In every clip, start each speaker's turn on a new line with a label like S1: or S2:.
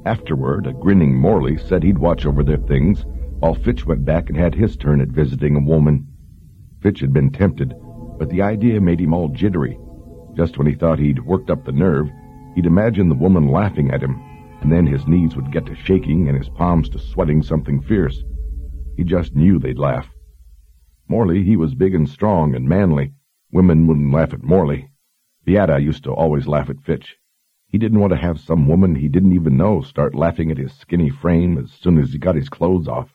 S1: Afterward, a grinning Morley said he'd watch over their things, while Fitch went back and had his turn at visiting a woman. Fitch had been tempted, but the idea made him all jittery. Just when he thought he'd worked up the nerve, he'd imagine the woman laughing at him, and then his knees would get to shaking and his palms to sweating something fierce. He just knew they'd laugh. Morley, he was big and strong and manly. Women wouldn't laugh at Morley. Beata used to always laugh at Fitch. He didn't want to have some woman he didn't even know start laughing at his skinny frame as soon as he got his clothes off.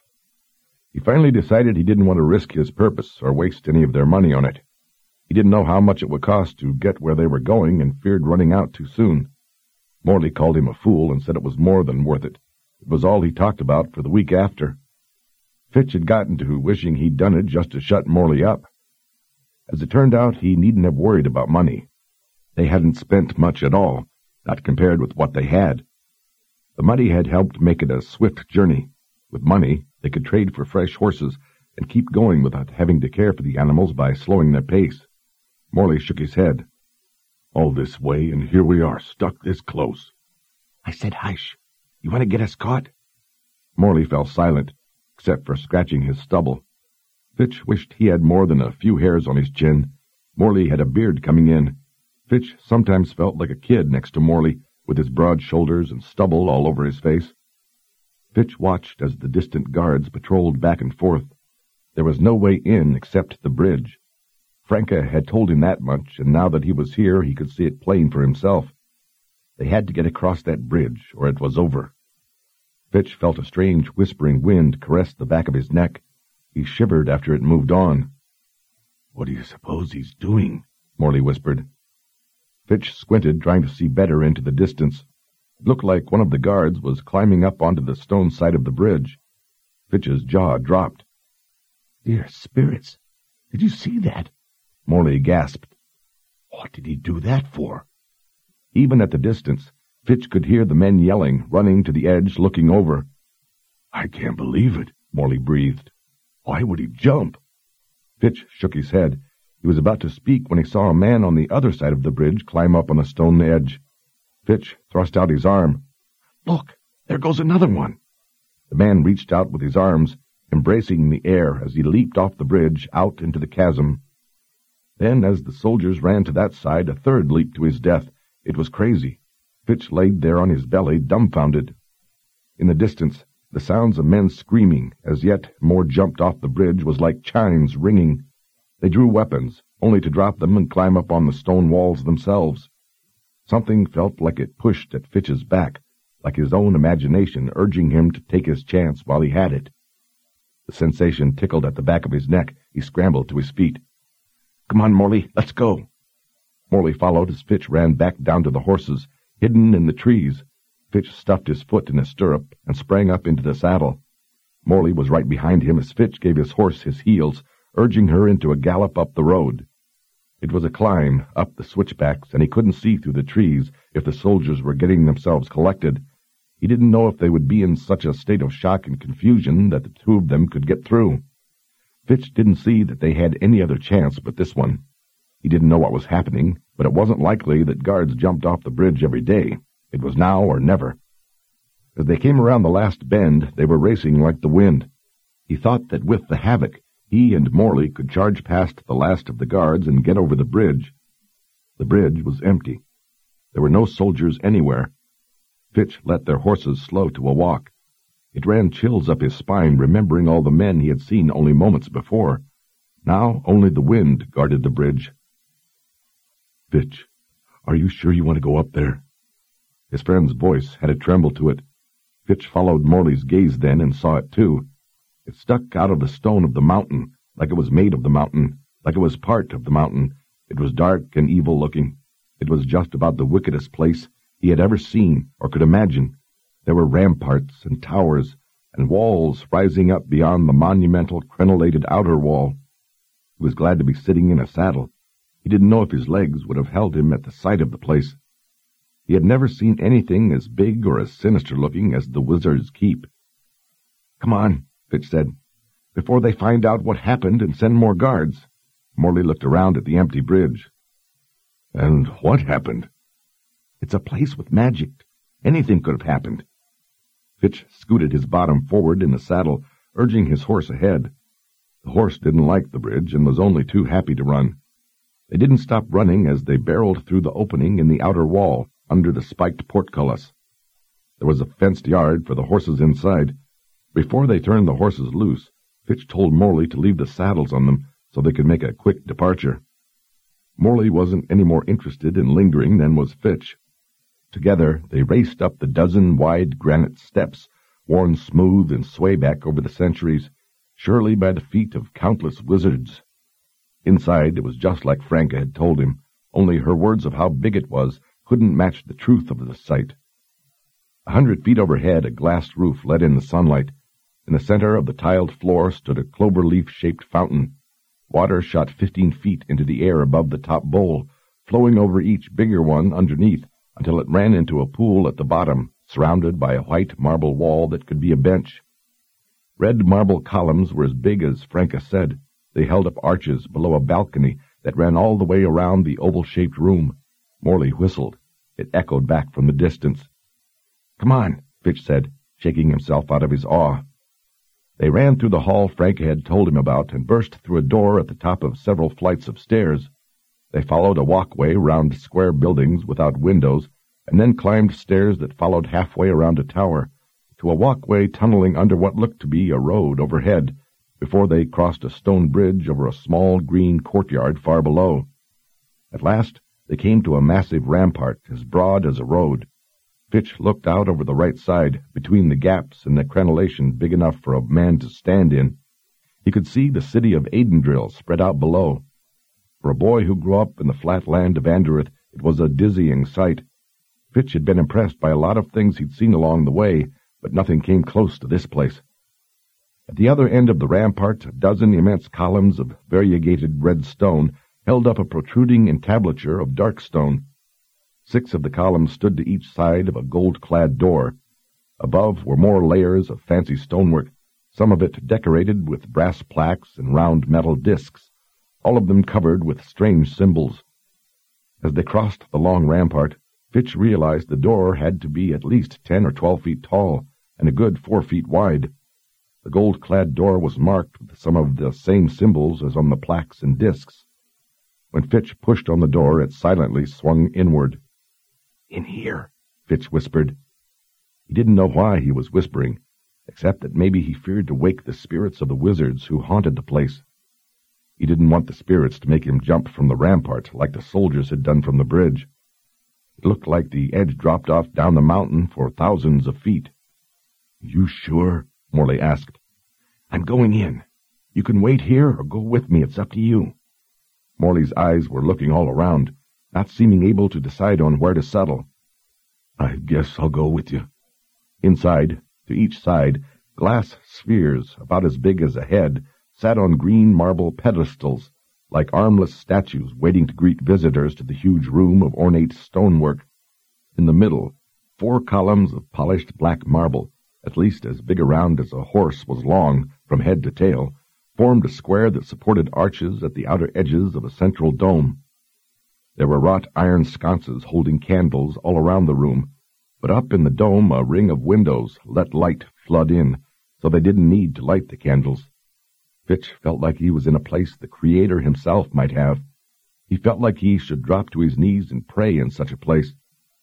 S1: He finally decided he didn't want to risk his purpose or waste any of their money on it. He didn't know how much it would cost to get where they were going and feared running out too soon. Morley called him a fool and said it was more than worth it. It was all he talked about for the week after. Fitch had gotten to wishing he'd done it just to shut Morley up. As it turned out, he needn't have worried about money. They hadn't spent much at all, not compared with what they had. The money had helped make it a swift journey. With money, they could trade for fresh horses and keep going without having to care for the animals by slowing their pace. Morley shook his head. All this way, and here we are, stuck this close. I said, hush. You want to get us caught? Morley fell silent, except for scratching his stubble. Fitch wished he had more than a few hairs on his chin. Morley had a beard coming in. Fitch sometimes felt like a kid next to Morley, with his broad shoulders and stubble all over his face. Fitch watched as the distant guards patrolled back and forth. There was no way in except the bridge. Franca had told him that much, and now that he was here, he could see it plain for himself. They had to get across that bridge, or it was over. Fitch felt a strange whispering wind caress the back of his neck. He shivered after it moved on. What do you suppose he's doing? Morley whispered. Fitch squinted, trying to see better into the distance. It looked like one of the guards was climbing up onto the stone side of the bridge. Fitch's jaw dropped. Dear spirits, did you see that? Morley gasped. What did he do that for? Even at the distance, Fitch could hear the men yelling, running to the edge, looking over. I can't believe it, Morley breathed. Why would he jump? Fitch shook his head. He was about to speak when he saw a man on the other side of the bridge climb up on the stone edge. Fitch thrust out his arm. Look, there goes another one. The man reached out with his arms, embracing the air as he leaped off the bridge out into the chasm. Then, as the soldiers ran to that side, a third leaped to his death. It was crazy. Fitch laid there on his belly, dumbfounded. In the distance, the sounds of men screaming, as yet more jumped off the bridge, was like chimes ringing. They drew weapons, only to drop them and climb up on the stone walls themselves. Something felt like it pushed at Fitch's back, like his own imagination urging him to take his chance while he had it. The sensation tickled at the back of his neck. He scrambled to his feet. Come on, Morley, let's go. Morley followed as Fitch ran back down to the horses, hidden in the trees. Fitch stuffed his foot in a stirrup and sprang up into the saddle. Morley was right behind him as Fitch gave his horse his heels, urging her into a gallop up the road. It was a climb up the switchbacks, and he couldn't see through the trees if the soldiers were getting themselves collected. He didn't know if they would be in such a state of shock and confusion that the two of them could get through. Fitch didn't see that they had any other chance but this one. He didn't know what was happening, but it wasn't likely that guards jumped off the bridge every day. It was now or never. As they came around the last bend, they were racing like the wind. He thought that with the havoc, he and Morley could charge past the last of the guards and get over the bridge. The bridge was empty. There were no soldiers anywhere. Fitch let their horses slow to a walk. It ran chills up his spine, remembering all the men he had seen only moments before. Now only the wind guarded the bridge. Fitch, are you sure you want to go up there? His friend's voice had a tremble to it. Fitch followed Morley's gaze then and saw it too. It stuck out of the stone of the mountain, like it was made of the mountain, like it was part of the mountain. It was dark and evil-looking. It was just about the wickedest place he had ever seen or could imagine. There were ramparts and towers and walls rising up beyond the monumental crenellated outer wall. He was glad to be sitting in a saddle. He didn't know if his legs would have held him at the sight of the place. He had never seen anything as big or as sinister-looking as the Wizard's Keep. Come on, Fitch said, before they find out what happened and send more guards. Morley looked around at the empty bridge. And what happened? It's a place with magic. Anything could have happened. Fitch scooted his bottom forward in the saddle, urging his horse ahead. The horse didn't like the bridge and was only too happy to run. They didn't stop running as they barreled through the opening in the outer wall, under the spiked portcullis. There was a fenced yard for the horses inside. Before they turned the horses loose, Fitch told Morley to leave the saddles on them so they could make a quick departure. Morley wasn't any more interested in lingering than was Fitch. Together they raced up the dozen wide granite steps, worn smooth and swayback over the centuries, surely by the feet of countless wizards. Inside it was just like Franca had told him, only her words of how big it was couldn't match the truth of the sight. 100 feet overhead a glass roof let in the sunlight. In the center of the tiled floor stood a clover-leaf-shaped fountain. Water shot 15 feet into the air above the top bowl, flowing over each bigger one underneath until it ran into a pool at the bottom, surrounded by a white marble wall that could be a bench. Red marble columns were as big as Franca said. They held up arches below a balcony that ran all the way around the oval-shaped room. Morley whistled. It echoed back from the distance. "Come on," Fitch said, shaking himself out of his awe. They ran through the hall Franca had told him about and burst through a door at the top of several flights of stairs. They followed a walkway round square buildings without windows, and then climbed stairs that followed halfway around a tower, to a walkway tunneling under what looked to be a road overhead, before they crossed a stone bridge over a small green courtyard far below. At last they came to a massive rampart as broad as a road. Fitch looked out over the right side, between the gaps in the crenellation big enough for a man to stand in. He could see the city of Aidendrill spread out below. For a boy who grew up in the flat land of Anderith, it was a dizzying sight. Fitch had been impressed by a lot of things he'd seen along the way, but nothing came close to this place. At the other end of the rampart, a dozen immense columns of variegated red stone held up a protruding entablature of dark stone. 6 of the columns stood to each side of a gold-clad door. Above were more layers of fancy stonework, some of it decorated with brass plaques and round metal discs, all of them covered with strange symbols. As they crossed the long rampart, Fitch realized the door had to be at least 10 or 12 feet tall and a good 4 feet wide. The gold-clad door was marked with some of the same symbols as on the plaques and discs. When Fitch pushed on the door, it silently swung inward. "In here," Fitch whispered. He didn't know why he was whispering, except that maybe he feared to wake the spirits of the wizards who haunted the place. He didn't want the spirits to make him jump from the rampart like the soldiers had done from the bridge. It looked like the edge dropped off down the mountain for thousands of feet. "You sure?" Morley asked. "I'm going in. You can wait here or go with me. It's up to you." Morley's eyes were looking all around, not seeming able to decide on where to settle. "I guess I'll go with you." Inside, to each side, glass spheres about as big as a head sat on green marble pedestals, like armless statues waiting to greet visitors to the huge room of ornate stonework. In the middle, 4 columns of polished black marble, at least as big around as a horse was long from head to tail, formed a square that supported arches at the outer edges of a central dome. There were wrought iron sconces holding candles all around the room, but up in the dome a ring of windows let light flood in, so they didn't need to light the candles. Fitch felt like he was in a place the Creator himself might have. He felt like he should drop to his knees and pray in such a place.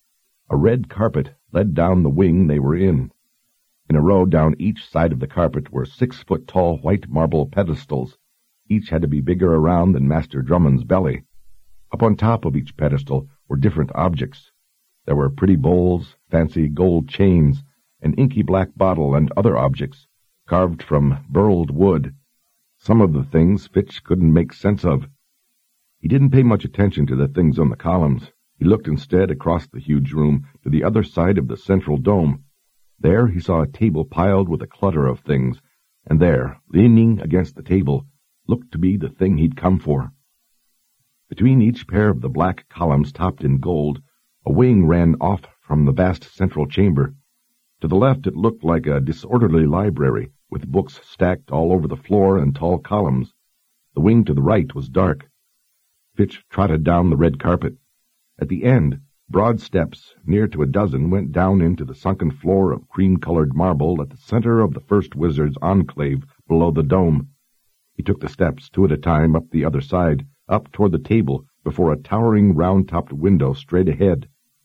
S1: A red carpet led down the wing they were in. In a row down each side of the carpet were 6-foot-tall white marble pedestals. Each had to be bigger around than Master Drummond's belly. Up on top of each pedestal were different objects. There were pretty bowls, fancy gold chains, an inky black bottle, and other objects, carved from burled wood. Some of the things Fitch couldn't make sense of. He didn't pay much attention to the things on the columns. He looked instead across the huge room to the other side of the central dome. There he saw a table piled with a clutter of things, and there, leaning against the table, looked to be the thing he'd come for. Between each pair of the black columns topped in gold, a wing ran off from the vast central chamber. To the left it looked like a disorderly library, with books stacked all over the floor and tall columns. The wing to the right was dark. Fitch trotted down the red carpet. At the end, Broad steps, near to a dozen, went down into the sunken floor of cream-colored marble at the center of the first wizard's enclave below the dome. He took the steps, two at a time, up the other side, up toward the table, before a towering round-topped window straight ahead.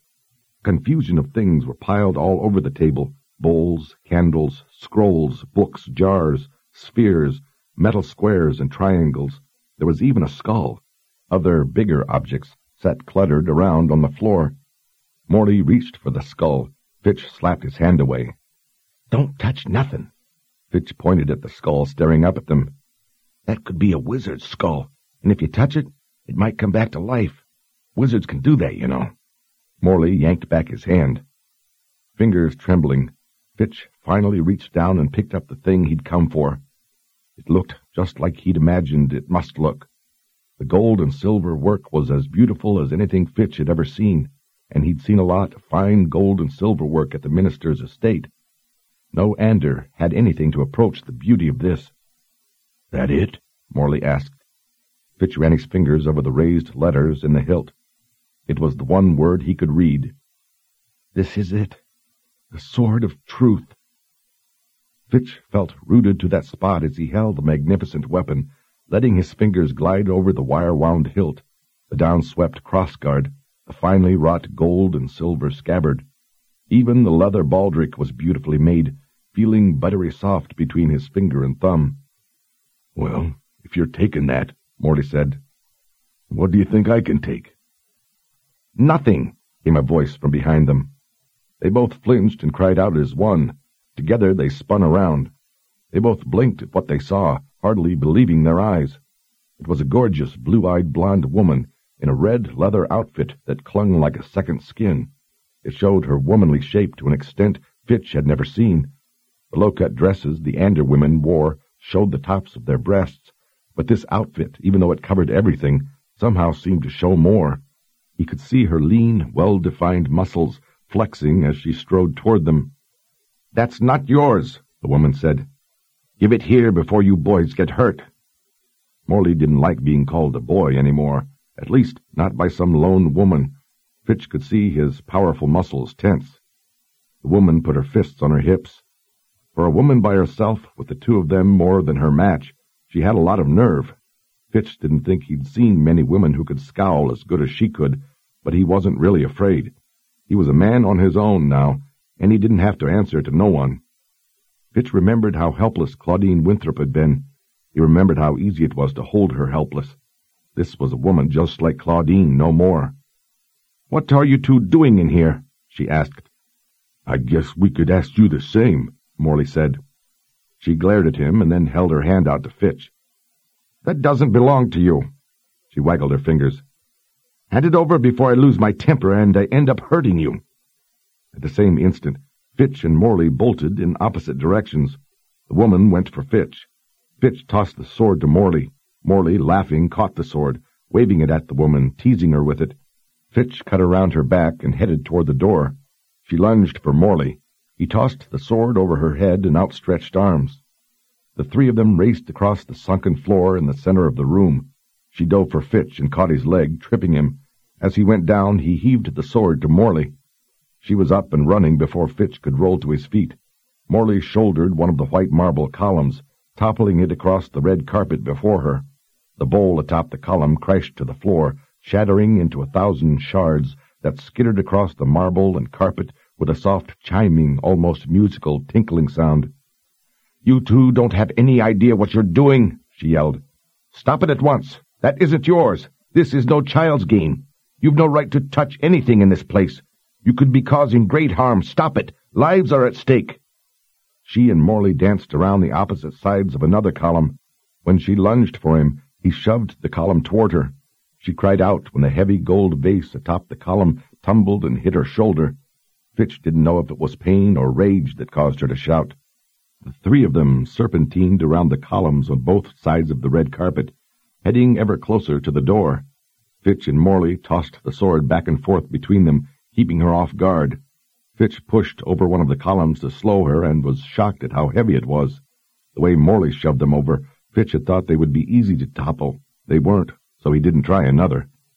S1: A confusion of things were piled all over the table: bowls, candles, scrolls, books, jars, spheres, metal squares and triangles. There was even a skull. Other, bigger objects sat cluttered around on the floor. Morley reached for the skull. Fitch slapped his hand away. "Don't touch nothing." Fitch pointed at the skull, staring up at them. "That could be a wizard's skull, and if you touch it, it might come back to life. Wizards can do that, you know." Morley yanked back his hand. Fingers trembling, Fitch finally reached down and picked up the thing he'd come for. It looked just like he'd imagined it must look. The gold and silver work was as beautiful as anything Fitch had ever seen, and he'd seen a lot of fine gold and silver work at the minister's estate. No Ander had anything to approach the beauty of this. "That it?" Morley asked. Fitch ran his fingers over the raised letters in the hilt. It was the one word he could read. "This is it. The Sword of Truth." Fitch felt rooted to that spot as he held the magnificent weapon, letting his fingers glide over the wire-wound hilt, the down-swept crossguard, the finely wrought gold and silver scabbard. Even the leather baldric was beautifully made, feeling buttery soft between his finger and thumb. "Well, if you're taking that," Morley said, "what do you think I can take?" "Nothing," came a voice from behind them. They both flinched and cried out as one. Together they spun around. They both blinked at what they saw, hardly believing their eyes. It was a gorgeous, blue-eyed blonde woman in a red leather outfit that clung like a second skin. It showed her womanly shape to an extent Fitch had never seen. The low-cut dresses the Ander women wore showed the tops of their breasts, but this outfit, even though it covered everything, somehow seemed to show more. He could see her lean, well-defined muscles flexing as she strode toward them. "That's not yours," the woman said. "Give it here before you boys get hurt." Morley didn't like being called a boy anymore, at least not by some lone woman. Fitch could see his powerful muscles tense. The woman put her fists on her hips. For a woman by herself, with the two of them more than her match, she had a lot of nerve. Fitch didn't think he'd seen many women who could scowl as good as she could, but he wasn't really afraid. He was a man on his own now, and he didn't have to answer to no one. Fitch remembered how helpless Claudine Winthrop had been. He remembered how easy it was to hold her helpless. This was a woman just like Claudine, no more. "What are you two doing in here?" she asked. "I guess we could ask you the same," Morley said. She glared at him and then held her hand out to Fitch. "That doesn't belong to you." She waggled her fingers. "Hand it over before I lose my temper and I end up hurting you." At the same instant, Fitch and Morley bolted in opposite directions. The woman went for Fitch. Fitch tossed the sword to Morley. Morley, laughing, caught the sword, waving it at the woman, teasing her with it. Fitch cut around her back and headed toward the door. She lunged for Morley. He tossed the sword over her head and outstretched arms. The three of them raced across the sunken floor in the center of the room. She dove for Fitch and caught his leg, tripping him. As he went down, he heaved the sword to Morley. She was up and running before Fitch could roll to his feet. Morley shouldered one of the white marble columns, toppling it across the red carpet before her. The bowl atop the column crashed to the floor, shattering into 1,000 shards that skittered across the marble and carpet with a soft, chiming, almost musical, tinkling sound. "You two don't have any idea what you're doing," she yelled. "Stop it at once. That isn't yours. This is no child's game. You've no right to touch anything in this place. You could be causing great harm. Stop it. Lives are at stake." She and Morley danced around the opposite sides of another column. When she lunged for him, he shoved the column toward her. She cried out when the heavy gold vase atop the column tumbled and hit her shoulder. Fitch didn't know if it was pain or rage that caused her to shout. The three of them serpentined around the columns on both sides of the red carpet, heading ever closer to the door. Fitch and Morley tossed the sword back and forth between them, keeping her off guard. Fitch pushed over one of the columns to slow her and was shocked at how heavy it was. The way Morley shoved them over, Fitch had thought they would be easy to topple. They weren't, so he didn't try another.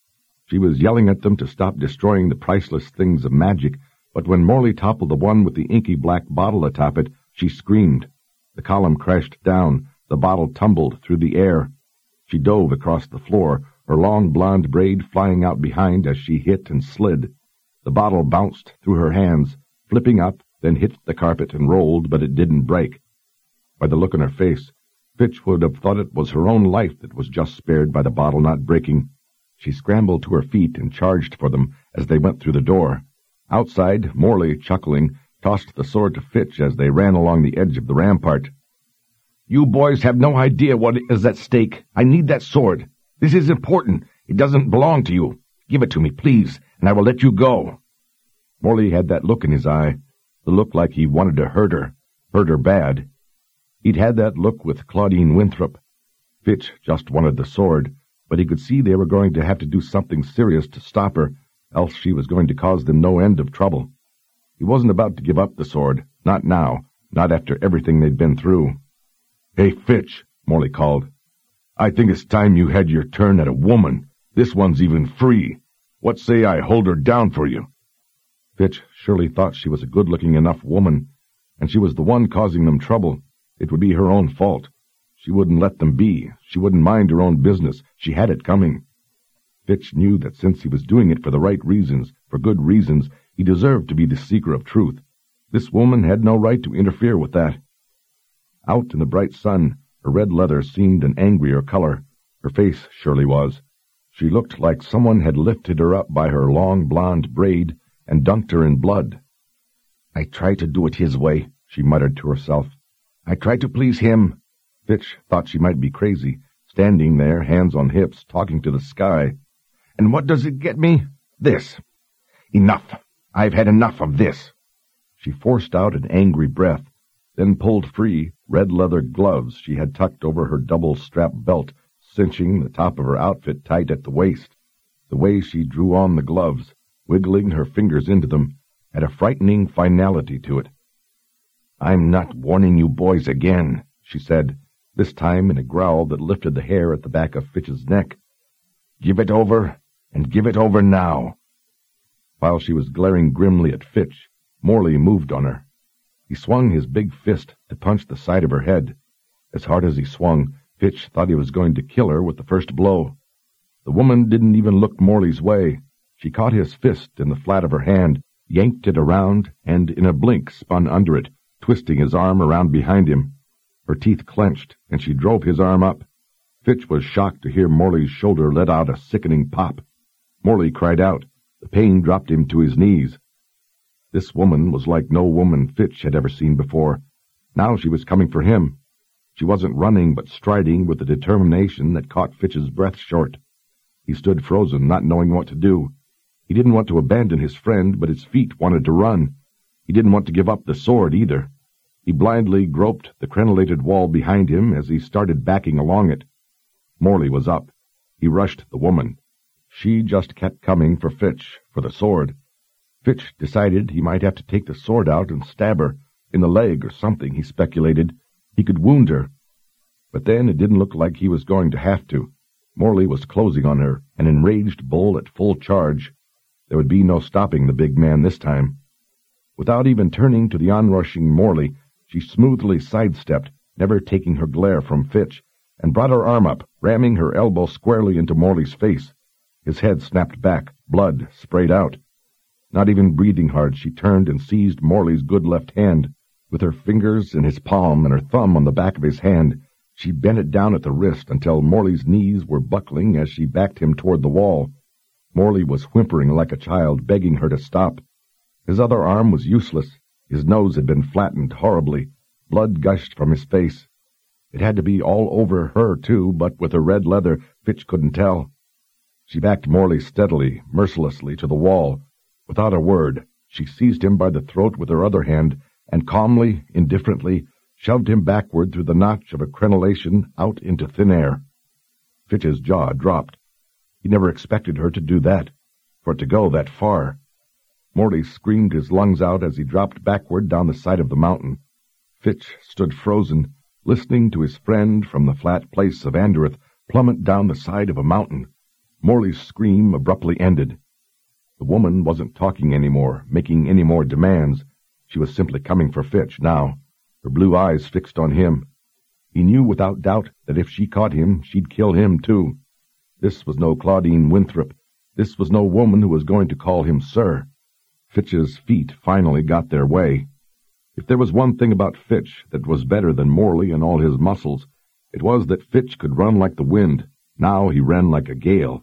S1: She was yelling at them to stop destroying the priceless things of magic, but when Morley toppled the one with the inky black bottle atop it, she screamed. The column crashed down. The bottle tumbled through the air. She dove across the floor, her long blonde braid flying out behind as she hit and slid. The bottle bounced through her hands, flipping up, then hit the carpet and rolled, but it didn't break. By the look on her face, Fitch would have thought it was her own life that was just spared by the bottle not breaking. She scrambled to her feet and charged for them as they went through the door. Outside, Morley, chuckling, tossed the sword to Fitch as they ran along the edge of the rampart. "You boys have no idea what is at stake. I need that sword. This is important. It doesn't belong to you. Give it to me, please, and I will let you go." Morley had that look in his eye, the look like he wanted to hurt her bad. He'd had that look with Claudine Winthrop. Fitch just wanted the sword, but he could see they were going to have to do something serious to stop her, else she was going to cause them no end of trouble. He wasn't about to give up the sword, not now, not after everything they'd been through. "Hey, Fitch," Morley called. "I think it's time you had your turn at a woman. This one's even free. What say I hold her down for you?" Fitch surely thought she was a good-looking enough woman, and she was the one causing them trouble. It would be her own fault. She wouldn't let them be. She wouldn't mind her own business. She had it coming. Fitch knew that since he was doing it for the right reasons, for good reasons, he deserved to be the seeker of truth. This woman had no right to interfere with that. Out in the bright sun, her red leather seemed an angrier color. Her face surely was. She looked like someone had lifted her up by her long blonde braid and dunked her in blood. "I try to do it his way," she muttered to herself. "I try to please him." Fitch thought she might be crazy, standing there, hands on hips, talking to the sky. "And what does it get me? This. Enough. I've had enough of this." She forced out an angry breath, then pulled free red leather gloves she had tucked over her double-strap belt, cinching the top of her outfit tight at the waist. The way she drew on the gloves, wiggling her fingers into them, had a frightening finality to it. "I'm not warning you boys again," she said, this time in a growl that lifted the hair at the back of Fitch's neck. "Give it over, and give it over now." While she was glaring grimly at Fitch, Morley moved on her. He swung his big fist to punch the side of her head. As hard as he swung, Fitch thought he was going to kill her with the first blow. The woman didn't even look Morley's way. She caught his fist in the flat of her hand, yanked it around, and in a blink spun under it, twisting his arm around behind him. Her teeth clenched, and she drove his arm up. Fitch was shocked to hear Morley's shoulder let out a sickening pop. Morley cried out. The pain dropped him to his knees. This woman was like no woman Fitch had ever seen before. Now she was coming for him. She wasn't running, but striding with a determination that caught Fitch's breath short. He stood frozen, not knowing what to do. He didn't want to abandon his friend, but his feet wanted to run. He didn't want to give up the sword either. He blindly groped the crenellated wall behind him as he started backing along it. Morley was up. He rushed the woman. She just kept coming for Fitch, for the sword. Fitch decided he might have to take the sword out and stab her, in the leg or something, he speculated. He could wound her. But then it didn't look like he was going to have to. Morley was closing on her, an enraged bull at full charge. There would be no stopping the big man this time. Without even turning to the onrushing Morley, she smoothly sidestepped, never taking her glare from Fitch, and brought her arm up, ramming her elbow squarely into Morley's face. His head snapped back, blood sprayed out. Not even breathing hard, she turned and seized Morley's good left hand. With her fingers in his palm and her thumb on the back of his hand, she bent it down at the wrist until Morley's knees were buckling as she backed him toward the wall. Morley was whimpering like a child, begging her to stop. His other arm was useless. His nose had been flattened horribly. Blood gushed from his face. It had to be all over her, too, but with her red leather, Fitch couldn't tell. She backed Morley steadily, mercilessly to the wall. Without a word, she seized him by the throat with her other hand and calmly, indifferently, shoved him backward through the notch of a crenellation out into thin air. Fitch's jaw dropped. He never expected her to do that, for it to go that far. Morley screamed his lungs out as he dropped backward down the side of the mountain. Fitch stood frozen, listening to his friend from the flat place of Andereth plummet down the side of a mountain. Morley's scream abruptly ended. The woman wasn't talking anymore, making any more demands. She was simply coming for Fitch now, her blue eyes fixed on him. He knew without doubt that if she caught him, she'd kill him too. This was no Claudine Winthrop. This was no woman who was going to call him sir. Fitch's feet finally got their way. If there was one thing about Fitch that was better than Morley and all his muscles, it was that Fitch could run like the wind. Now he ran like a gale.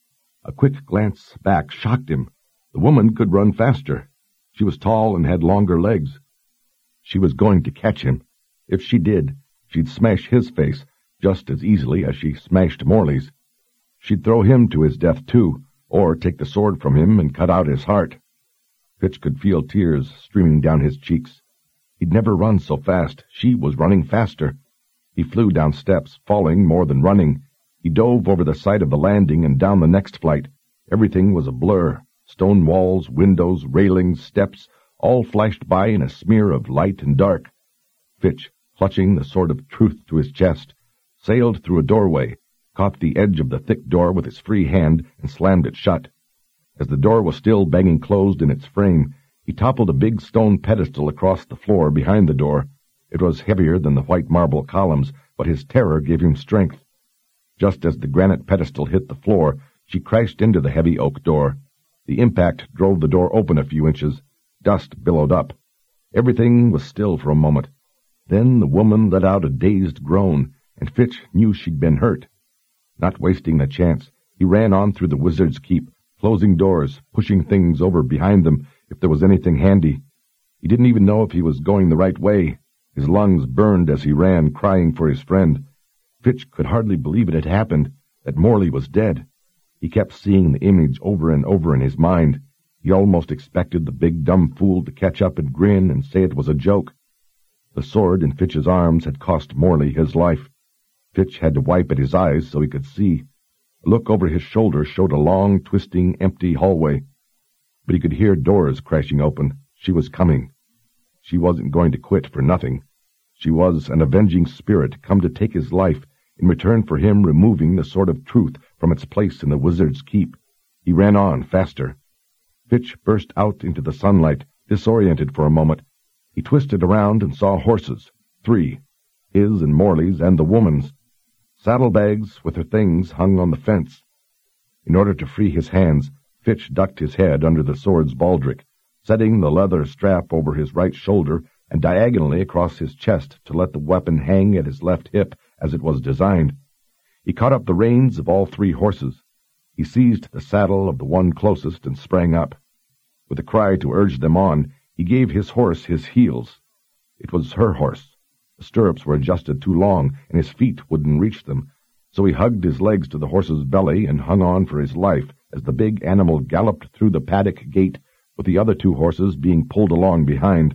S1: A quick glance back shocked him. The woman could run faster. She was tall and had longer legs. She was going to catch him. If she did, she'd smash his face just as easily as she smashed Morley's. She'd throw him to his death too, or take the sword from him and cut out his heart. Fitch could feel tears streaming down his cheeks. He'd never run so fast. She was running faster. He flew down steps, falling more than running. He dove over the side of the landing and down the next flight. Everything was a blur. Stone walls, windows, railings, steps, all flashed by in a smear of light and dark. Fitch, clutching the sword of truth to his chest, sailed through a doorway, caught the edge of the thick door with his free hand, and slammed it shut. As the door was still banging closed in its frame, he toppled a big stone pedestal across the floor behind the door. It was heavier than the white marble columns, but his terror gave him strength. Just as the granite pedestal hit the floor, she crashed into the heavy oak door. The impact drove the door open a few inches. Dust billowed up. Everything was still for a moment. Then the woman let out a dazed groan, and Fitch knew she'd been hurt. Not wasting the chance, he ran on through the Wizard's Keep, closing doors, pushing things over behind them if there was anything handy. He didn't even know if he was going the right way. His lungs burned as he ran, crying for his friend. Fitch could hardly believe it had happened, that Morley was dead. He kept seeing the image over and over in his mind. He almost expected the big dumb fool to catch up and grin and say it was a joke. The sword in Fitch's arms had cost Morley his life. Fitch had to wipe at his eyes so he could see. A look over his shoulder showed a long, twisting, empty hallway. But he could hear doors crashing open. She was coming. She wasn't going to quit for nothing. She was an avenging spirit come to take his life in return for him removing the sword of truth from its place in the Wizard's Keep. He ran on, faster. Fitch burst out into the sunlight, disoriented for a moment. He twisted around and saw horses, 3, his and Morley's and the woman's. Saddlebags with her things hung on the fence. In order to free his hands, Fitch ducked his head under the sword's baldric, setting the leather strap over his right shoulder and diagonally across his chest to let the weapon hang at his left hip as it was designed. He caught up the reins of all 3 horses. He seized the saddle of the one closest and sprang up. With a cry to urge them on, he gave his horse his heels. It was her horse. The stirrups were adjusted too long, and his feet wouldn't reach them, so he hugged his legs to the horse's belly and hung on for his life as the big animal galloped through the paddock gate, with the other 2 horses being pulled along behind.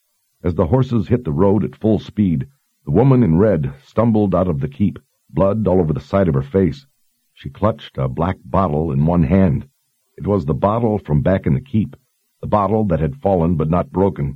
S1: As the horses hit the road at full speed, the woman in red stumbled out of the keep, blood all over the side of her face. She clutched a black bottle in one hand. It was the bottle from back in the keep, the bottle that had fallen but not broken.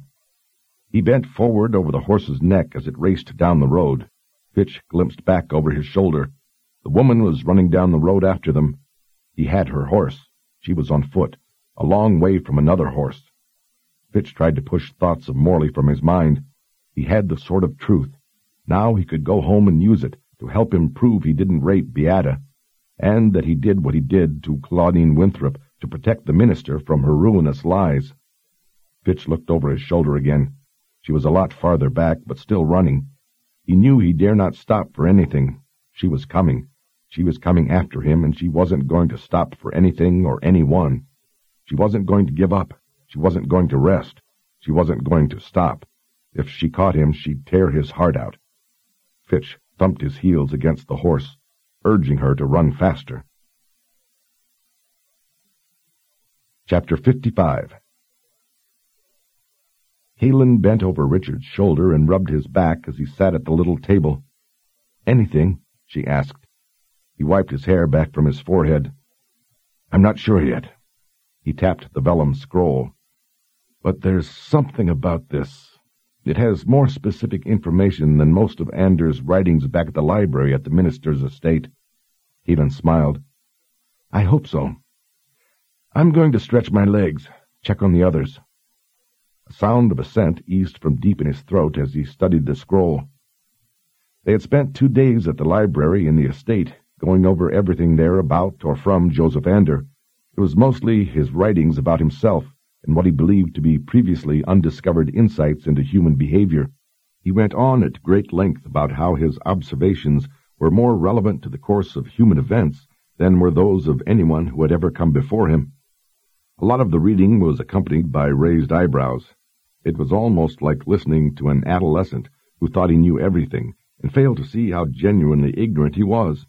S1: He bent forward over the horse's neck as it raced down the road. Fitch glimpsed back over his shoulder. The woman was running down the road after them. He had her horse. She was on foot, a long way from another horse. Fitch tried to push thoughts of Morley from his mind. He had the sword of truth. Now he could go home and use it to help him prove he didn't rape Beata, and that he did what he did to Claudine Winthrop to protect the minister from her ruinous lies. Fitch looked over his shoulder again. She was a lot farther back, but still running. He knew he dare not stop for anything. She was coming. She was coming after him, and she wasn't going to stop for anything or anyone. She wasn't going to give up. She wasn't going to rest. She wasn't going to stop. If she caught him, she'd tear his heart out. Fitch thumped his heels against the horse, urging her to run faster. Chapter 55. Helen bent over Richard's shoulder and rubbed his back as he sat at the little table. "Anything?" she asked. He wiped his hair back from his forehead. "I'm not sure yet." He tapped the vellum scroll. "But there's something about this. It has more specific information than most of Anders' writings back at the library at the minister's estate." Helen smiled. I hope so. I'm going to stretch my legs, check on the others. A sound of assent eased from deep in his throat as he studied the scroll. They had spent 2 days at the library in the estate, going over everything there about or from Joseph Ander. It was mostly his writings about himself and what he believed to be previously undiscovered insights into human behavior. He went on at great length about how his observations were more relevant to the course of human events than were those of anyone who had ever come before him. A lot of the reading was accompanied by raised eyebrows. It was almost like listening to an adolescent who thought he knew everything and failed to see how genuinely ignorant he was.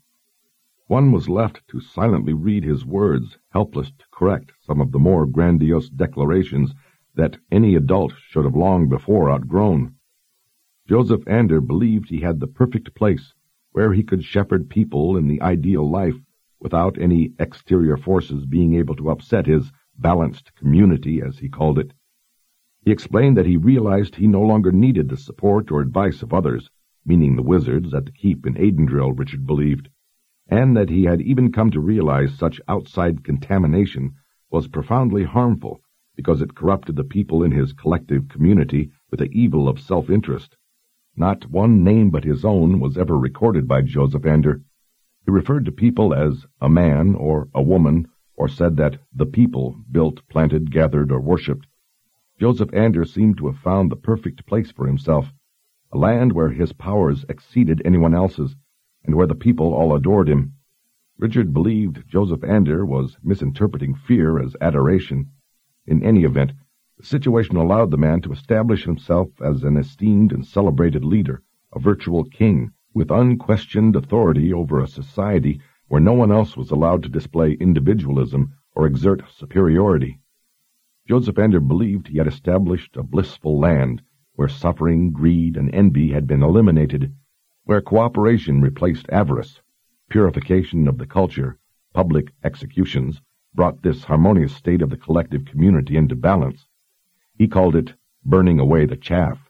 S1: One was left to silently read his words, helpless to correct some of the more grandiose declarations that any adult should have long before outgrown. Joseph Ander believed he had the perfect place where he could shepherd people in the ideal life without any exterior forces being able to upset his balanced community, as he called it. He explained that he realized he no longer needed the support or advice of others, meaning the wizards at the keep in Aidendrill, Richard believed, and that he had even come to realize such outside contamination was profoundly harmful because it corrupted the people in his collective community with the evil of self-interest. Not one name but his own was ever recorded by Joseph Ander. He referred to people as a man or a woman, or said that the people built, planted, gathered, or worshipped. Joseph Ander seemed to have found the perfect place for himself, a land where his powers exceeded anyone else's, and where the people all adored him. Richard believed Joseph Ander was misinterpreting fear as adoration. In any event, the situation allowed the man to establish himself as an esteemed and celebrated leader, a virtual king, with unquestioned authority over a society where no one else was allowed to display individualism or exert superiority. Joseph Ander believed he had established a blissful land where suffering, greed, and envy had been eliminated, where cooperation replaced avarice, purification of the culture, public executions, brought this harmonious state of the collective community into balance. He called it burning away the chaff.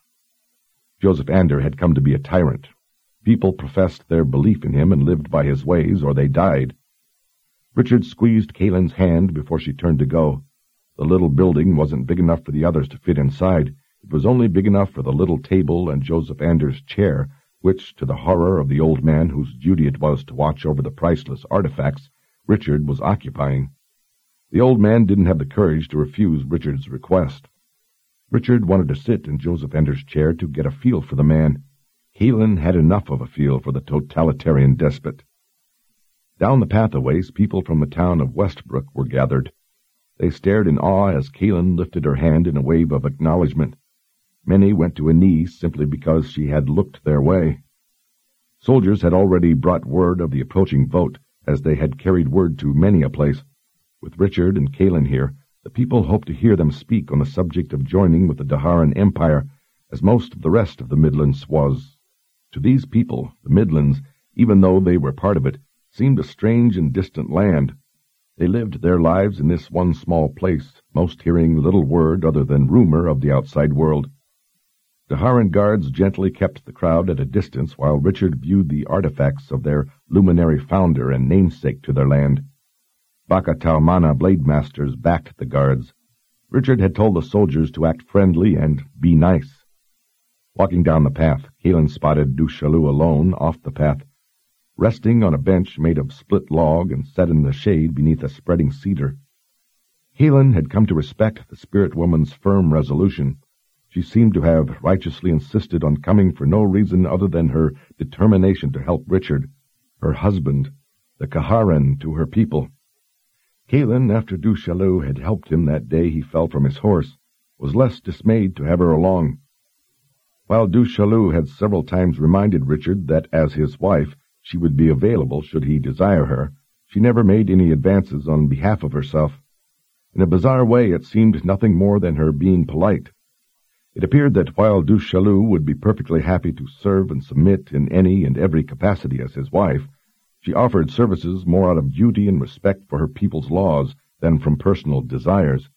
S1: Joseph Ander had come to be a tyrant. People professed their belief in him and lived by his ways, or they died. Richard squeezed Kaelin's hand before she turned to go. The little building wasn't big enough for the others to fit inside. It was only big enough for the little table and Joseph Ander's chair, which, to the horror of the old man whose duty it was to watch over the priceless artifacts, Richard was occupying. The old man didn't have the courage to refuse Richard's request. Richard wanted to sit in Joseph Ander's chair to get a feel for the man. Kaelin had enough of a feel for the totalitarian despot. Down the pathways, people from the town of Westbrook were gathered. They stared in awe as Kaelin lifted her hand in a wave of acknowledgement. Many went to a knee simply because she had looked their way. Soldiers had already brought word of the approaching vote, as they had carried word to many a place. With Richard and Kaelin here, the people hoped to hear them speak on the subject of joining with the Daharan Empire, as most of the rest of the Midlands was. To these people, the Midlands, even though they were part of it, seemed a strange and distant land. They lived their lives in this one small place, most hearing little word other than rumor of the outside world. Daharan guards gently kept the crowd at a distance while Richard viewed the artifacts of their luminary founder and namesake to their land. Baka Taumana blade masters backed the guards. Richard had told the soldiers to act friendly and be nice. Walking down the path, Kaelin spotted Dushalu alone off the path, resting on a bench made of split log and set in the shade beneath a spreading cedar. Kaelin had come to respect the spirit woman's firm resolution. She seemed to have righteously insisted on coming for no reason other than her determination to help Richard, her husband, the Kaharan to her people. Kaelin, after Dushalu had helped him that day he fell from his horse, was less dismayed to have her along. While Dushalu had several times reminded Richard that as his wife she would be available should he desire her, she never made any advances on behalf of herself. In a bizarre way it seemed nothing more than her being polite. It appeared that while Dushalu would be perfectly happy to serve and submit in any and every capacity as his wife, she offered services more out of duty and respect for her people's laws than from personal desires.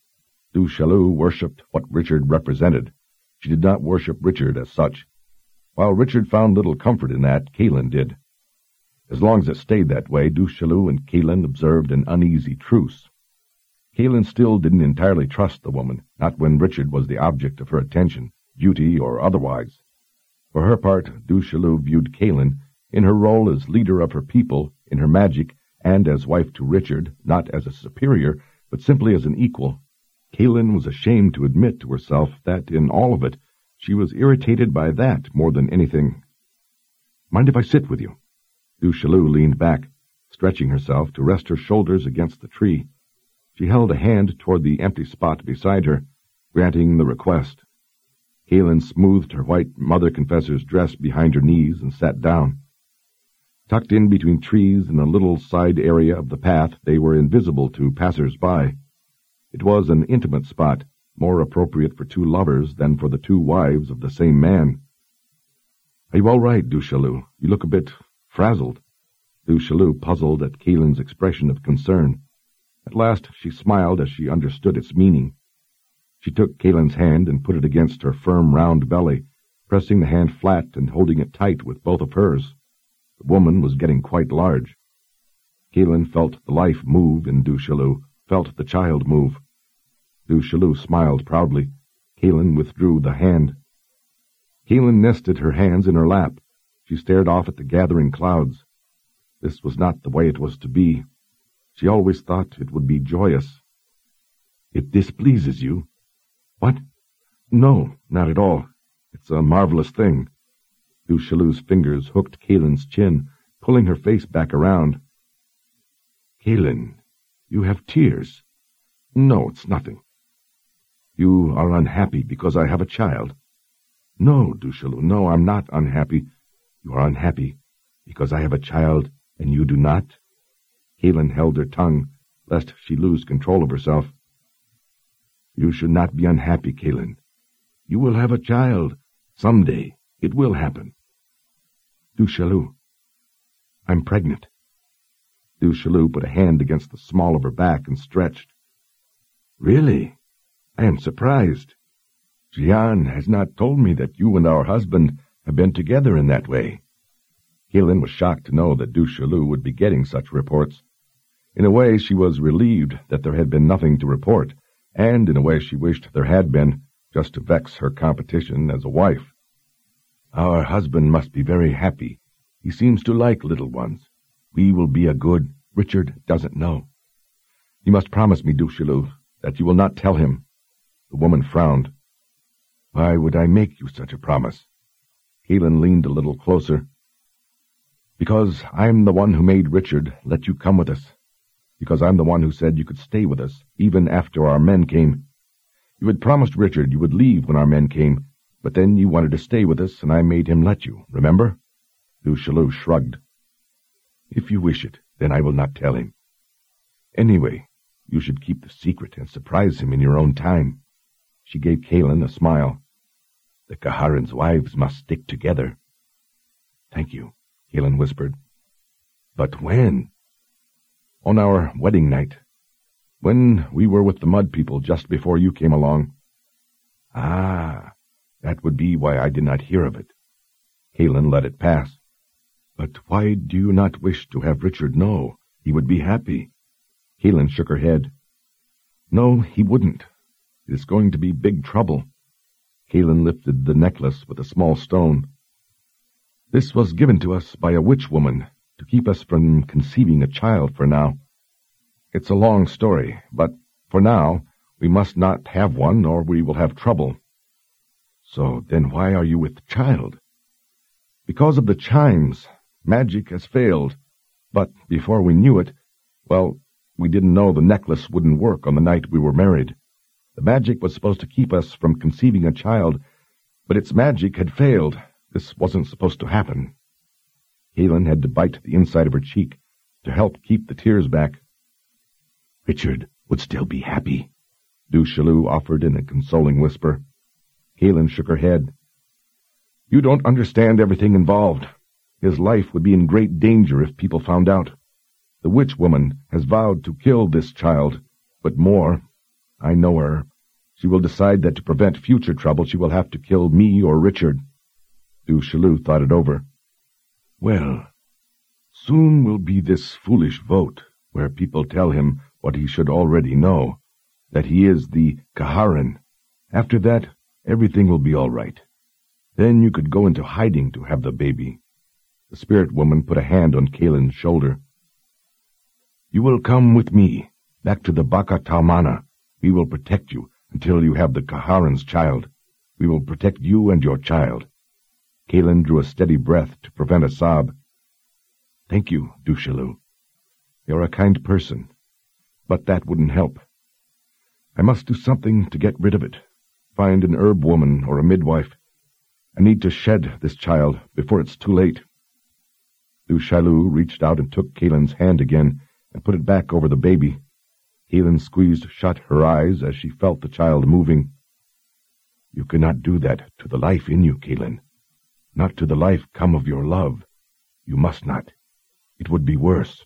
S1: Dushalu worshipped what Richard represented. She did not worship Richard as such. While Richard found little comfort in that, Kaelin did. As long as it stayed that way, Du Chaillu and Kalin observed an uneasy truce. Kalin still didn't entirely trust the woman, not when Richard was the object of her attention, beauty or otherwise. For her part, Du Chaillu viewed Kalin, in her role as leader of her people, in her magic, and as wife to Richard, not as a superior, but simply as an equal. Kalin was ashamed to admit to herself that, in all of it, she was irritated by that more than anything. "Mind if I sit with you?" Du Chaillu leaned back, stretching herself to rest her shoulders against the tree. She held a hand toward the empty spot beside her, granting the request. Kalin smoothed her white mother-confessor's dress behind her knees and sat down. Tucked in between trees in a little side area of the path, they were invisible to passers-by. It was an intimate spot, more appropriate for two lovers than for the two wives of the same man. "Are you all right, Du Chaillu? You look a bit frazzled." Du Chaillu puzzled at Kalin's expression of concern. At last she smiled as she understood its meaning. She took Kalin's hand and put it against her firm, round belly, pressing the hand flat and holding it tight with both of hers. The woman was getting quite large. Kalin felt the life move in Du Chaillu, felt the child move. Du Chaillu smiled proudly. Kalin withdrew the hand. Kalin nested her hands in her lap. She stared off at the gathering clouds. This was not the way it was to be. She always thought it would be joyous. "It displeases you?" "What?" "No, not at all. It's a marvelous thing." Du Chaillu's fingers hooked Kalin's chin, pulling her face back around. "Kalin, you have tears." "No, it's nothing." "You are unhappy because I have a child." "No, Du Chaillu, no, I'm not unhappy." "You are unhappy because I have a child and you do not?" Kalin held her tongue, lest she lose control of herself. "You should not be unhappy, Kalin. You will have a child. Someday. It will happen." "Du Chaillu, I'm pregnant." Du Chaillu put a hand against the small of her back and stretched. "Really? I am surprised. Jian has not told me that you and our husband have been together in that way." Kalin was shocked to know that Du Chaillu would be getting such reports. In a way, she was relieved that there had been nothing to report, and in a way she wished there had been, just to vex her competition as a wife. "Our husband must be very happy. He seems to like little ones. We will be a good... Richard doesn't know." "You must promise me, Du Chaillu, that you will not tell him." The woman frowned. "Why would I make you such a promise?" Kalin leaned a little closer. "Because I'm the one who made Richard let you come with us. Because I'm the one who said you could stay with us, even after our men came. You had promised Richard you would leave when our men came, but then you wanted to stay with us, and I made him let you, remember?" Du Chaillu shrugged. "If you wish it, then I will not tell him. Anyway, you should keep the secret and surprise him in your own time." She gave Kalin a smile. "The Kaharan's wives must stick together." "Thank you," Kalin whispered. "But when?" "On our wedding night. When we were with the Mud People just before you came along." "Ah, that would be why I did not hear of it." Kalin let it pass. "But why do you not wish to have Richard know? He would be happy." Kalin shook her head. "No, he wouldn't. It is going to be big trouble." Kalin lifted the necklace with a small stone. "This was given to us by a witch woman to keep us from conceiving a child for now. It's a long story, but for now we must not have one or we will have trouble." "So then why are you with child?" "Because of the chimes. Magic has failed. But before we knew it, well, we didn't know the necklace wouldn't work on the night we were married. The magic was supposed to keep us from conceiving a child, but its magic had failed. This wasn't supposed to happen." Kalin had to bite the inside of her cheek to help keep the tears back. "Richard would still be happy," Du Chaillu offered in a consoling whisper. Kalin shook her head. "You don't understand everything involved. His life would be in great danger if people found out. The witch woman has vowed to kill this child, but more. I know her. She will decide that to prevent future trouble she will have to kill me or Richard." Du Chaillu thought it over. "Well, Soon will be this foolish vote, where people tell him what he should already know, that he is the Kaharan. After that, everything will be all right. Then you could go into hiding to have the baby. The spirit woman put a hand on Kalen's shoulder. You will come with me, back to the Baka Talmana. We will protect you until you have the Kaharan's child. We will protect you and your child. Kalen drew a steady breath to prevent a sob. Thank you, Dushalu. You're a kind person, but that wouldn't help. I must do something to get rid of it. Find an herb woman or a midwife. I need to shed this child before it's too late. Dushalu reached out and took Kalen's hand again and put it back over the baby. Kalen squeezed shut her eyes as she felt the child moving. You cannot do that to the life in you, Kalen. Not to the life come of your love. You must not. It would be worse.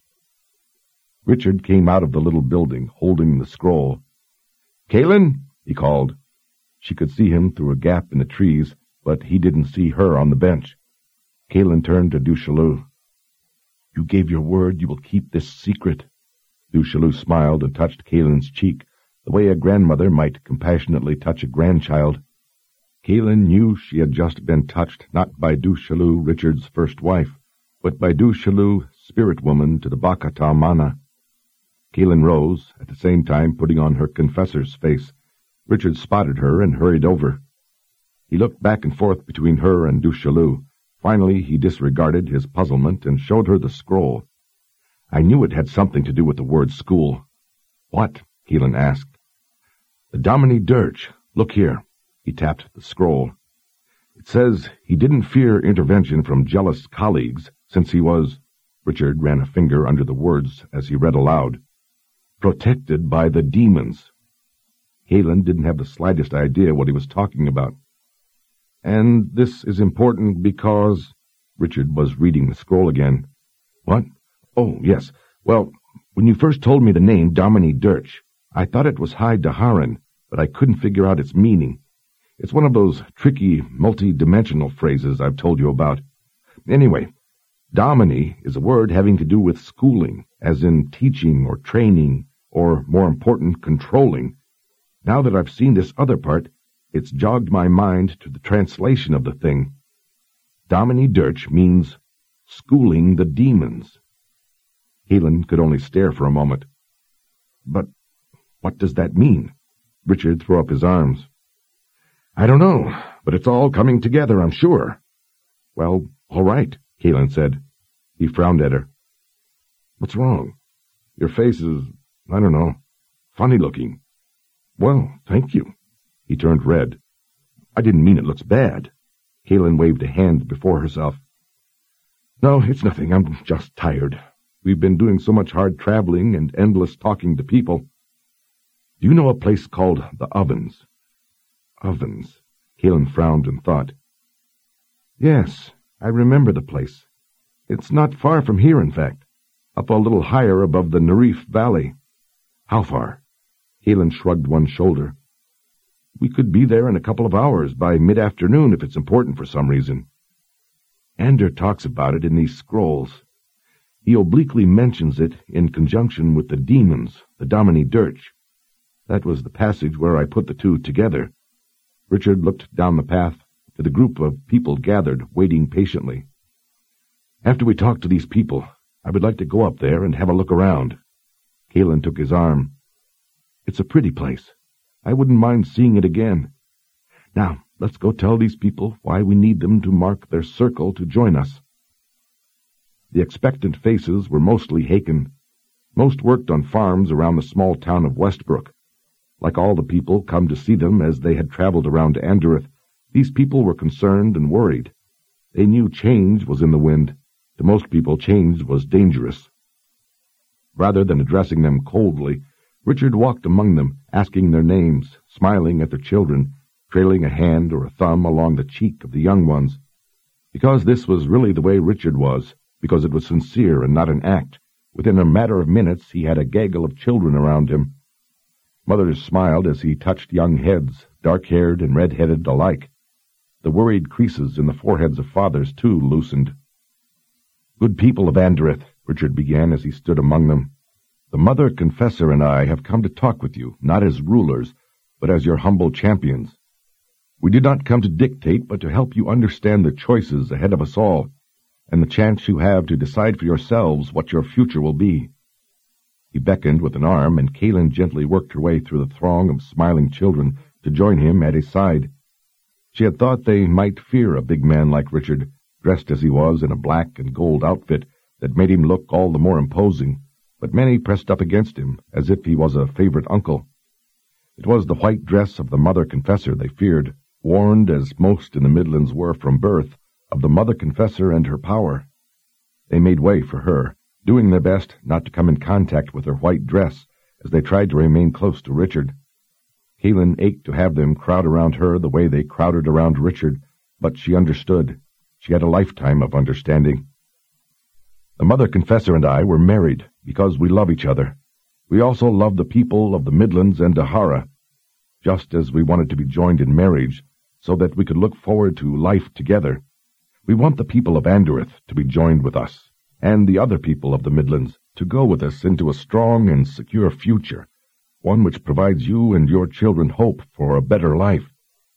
S1: Richard came out of the little building, holding the scroll. Kalen, he called. She could see him through a gap in the trees, but he didn't see her on the bench. Kalen turned to Dushalu. You gave your word you will keep this secret. Dushalu smiled and touched Kalen's cheek, the way a grandmother might compassionately touch a grandchild. Kalen knew she had just been touched not by Dushalu, Richard's first wife, but by Dushalu, spirit woman to the Baka Talmana. Kalen rose, at the same time putting on her confessor's face. Richard spotted her and hurried over. He looked back and forth between her and Dushalu. Finally, he disregarded his puzzlement and showed her the scroll. I knew it had something to do with the word school. What? Kalen asked. The Domini Dirge. Look here. He tapped the scroll. It says he didn't fear intervention from jealous colleagues since he was... Richard ran a finger under the words as he read aloud. Protected by the demons. Kalen didn't have the slightest idea what he was talking about. And this is important because... Richard was reading the scroll again. What? Oh, yes. Well, when you first told me the name Domini Dirch, I thought it was High Daharan, but I couldn't figure out its meaning. It's one of those tricky, multi-dimensional phrases I've told you about. Anyway, Domini is a word having to do with schooling, as in teaching or training, or, more important, controlling. Now that I've seen this other part, it's jogged my mind to the translation of the thing. Domini Dirch means schooling the demons. Kalen could only stare for a moment. But what does that mean? Richard threw up his arms. I don't know, but it's all coming together, I'm sure. Well, all right, Kalen said. He frowned at her. What's wrong? Your face is, I don't know, funny looking. Well, thank you. He turned red. I didn't mean it looks bad. Kalen waved a hand before herself. No, it's nothing. I'm just tired. We've been doing so much hard traveling and endless talking to people. Do you know a place called the Ovens? Ovens. Kalen frowned and thought. Yes, I remember the place. It's not far from here, in fact. Up a little higher above the Narif Valley. How far? Kalen shrugged one shoulder. We could be there in a couple of hours by mid-afternoon if it's important for some reason. Ander talks about it in these scrolls. He obliquely mentions it in conjunction with the demons, the Domini Dirch. That was the passage where I put the two together. Richard looked down the path to the group of people gathered, waiting patiently. After we talk to these people, I would like to go up there and have a look around. Kalen took his arm. It's a pretty place. I wouldn't mind seeing it again. Now, let's go tell these people why we need them to mark their circle to join us. The expectant faces were mostly Haken. Most worked on farms around the small town of Westbrook. Like all the people come to see them as they had traveled around Andereth, these people were concerned and worried. They knew change was in the wind. To most people, change was dangerous. Rather than addressing them coldly, Richard walked among them, asking their names, smiling at their children, trailing a hand or a thumb along the cheek of the young ones. Because this was really the way Richard was, because it was sincere and not an act, within a matter of minutes he had a gaggle of children around him. Mothers smiled as he touched young heads, dark-haired and red-headed alike. The worried creases in the foreheads of fathers, too, loosened. "Good people of Anderith," Richard began as he stood among them, "the Mother Confessor and I have come to talk with you, not as rulers, but as your humble champions. We did not come to dictate, but to help you understand the choices ahead of us all, and the chance you have to decide for yourselves what your future will be." He beckoned with an arm, and Kaelin gently worked her way through the throng of smiling children to join him at his side. She had thought they might fear a big man like Richard, dressed as he was in a black and gold outfit that made him look all the more imposing, but many pressed up against him as if he was a favorite uncle. It was the white dress of the Mother Confessor they feared, warned, as most in the Midlands were from birth, of the Mother Confessor and her power. They made way for her, doing their best not to come in contact with her white dress as they tried to remain close to Richard. Kaelin ached to have them crowd around her the way they crowded around Richard, but she understood. She had a lifetime of understanding. "The Mother Confessor and I were married because we love each other. We also love the people of the Midlands and Dahara, just as we wanted to be joined in marriage so that we could look forward to life together. We want the people of Anderith to be joined with us, and the other people of the Midlands to go with us into a strong and secure future, one which provides you and your children hope for a better life.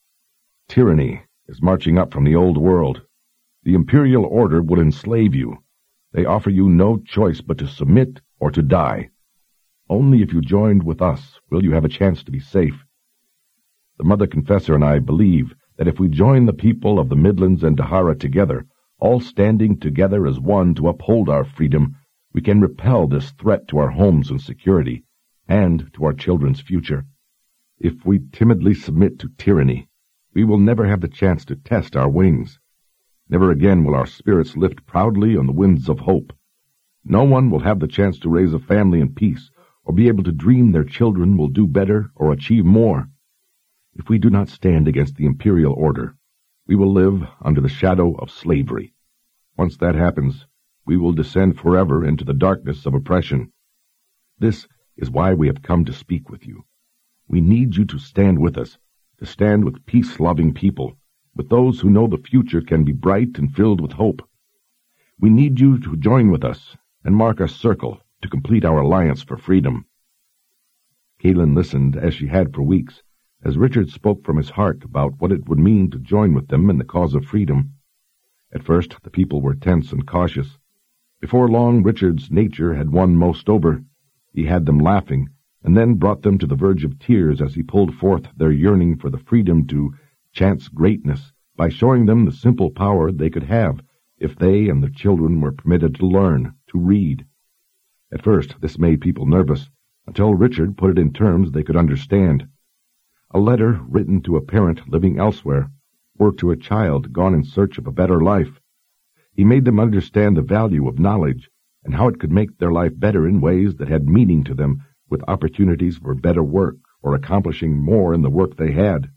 S1: Tyranny is marching up from the old world. The imperial order will enslave you. They offer you no choice but to submit or to die. Only if you join with us will you have a chance to be safe. The Mother Confessor and I believe that if we join the people of the Midlands and Dahara together, all standing together as one to uphold our freedom, we can repel this threat to our homes and security, and to our children's future. If we timidly submit to tyranny, we will never have the chance to test our wings. Never again will our spirits lift proudly on the winds of hope. No one will have the chance to raise a family in peace, or be able to dream their children will do better or achieve more. If we do not stand against the imperial order, we will live under the shadow of slavery. Once that happens, we will descend forever into the darkness of oppression. This is why we have come to speak with you. We need you to stand with us, to stand with peace-loving people, with those who know the future can be bright and filled with hope. We need you to join with us and mark a circle to complete our alliance for freedom." Kaelin listened, as she had for weeks, as Richard spoke from his heart about what it would mean to join with them in the cause of freedom. At first, the people were tense and cautious. Before long, Richard's nature had won most over. He had them laughing, and then brought them to the verge of tears as he pulled forth their yearning for the freedom to chance greatness by showing them the simple power they could have if they and their children were permitted to learn, to read. At first, this made people nervous, until Richard put it in terms they could understand. A letter written to a parent living elsewhere, or to a child gone in search of a better life. He made them understand the value of knowledge and how it could make their life better in ways that had meaning to them, with opportunities for better work or accomplishing more in the work they had.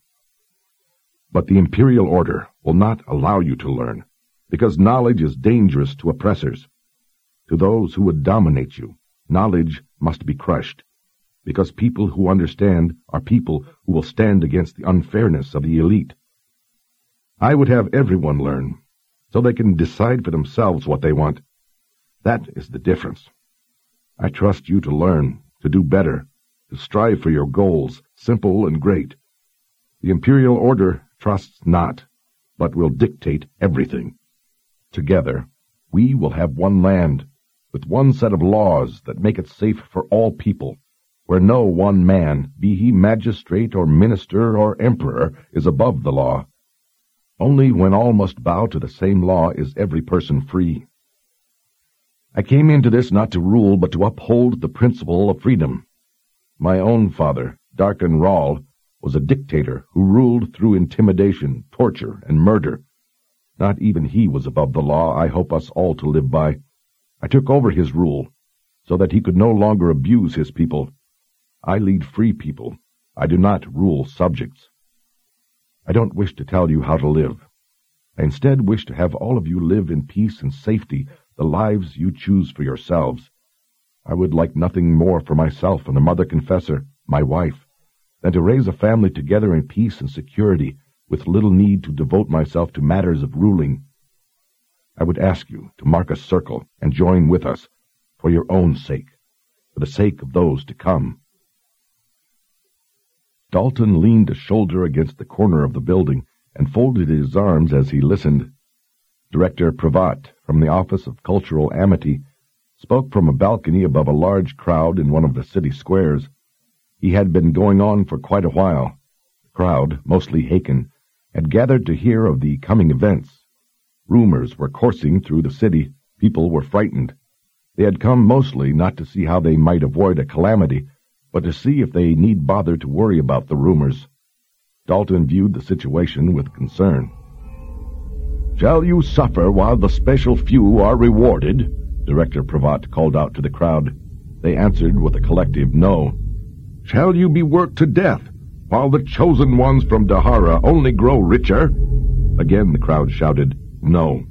S1: But the imperial order will not allow you to learn, because knowledge is dangerous to oppressors. To those who would dominate you, knowledge must be crushed, because people who understand are people who will stand against the unfairness of the elite. I would have everyone learn, so they can decide for themselves what they want. That is the difference. I trust you to learn, to do better, to strive for your goals, simple and great. The imperial order trusts not, but will dictate everything. Together, we will have one land, with one set of laws that make it safe for all people, where no one man, be he magistrate or minister or emperor, is above the law. Only when all must bow to the same law is every person free. I came into this not to rule, but to uphold the principle of freedom. My own father, Darken Rall, was a dictator who ruled through intimidation, torture, and murder. Not even he was above the law I hope us all to live by. I took over his rule, so that he could no longer abuse his people. I lead free people. I do not rule subjects. I don't wish to tell you how to live. I instead wish to have all of you live in peace and safety the lives you choose for yourselves. I would like nothing more for myself and the Mother Confessor, my wife, than to raise a family together in peace and security, with little need to devote myself to matters of ruling. I would ask you to mark a circle and join with us, for your own sake, for the sake of those to come." Dalton leaned a shoulder against the corner of the building and folded his arms as he listened. Director Pravat, from the Office of Cultural Amity, spoke from a balcony above a large crowd in one of the city squares. He had been going on for quite a while. The crowd, mostly Haken, had gathered to hear of the coming events. Rumors were coursing through the city. People were frightened. They had come mostly not to see how they might avoid a calamity, but to see if they need bother to worry about the rumors. Dalton viewed the situation with concern. "Shall you suffer while the special few are rewarded?" Director Pravat called out to the crowd. They answered with a collective no. "Shall you be worked to death while the chosen ones from Dahara only grow richer?" Again the crowd shouted no.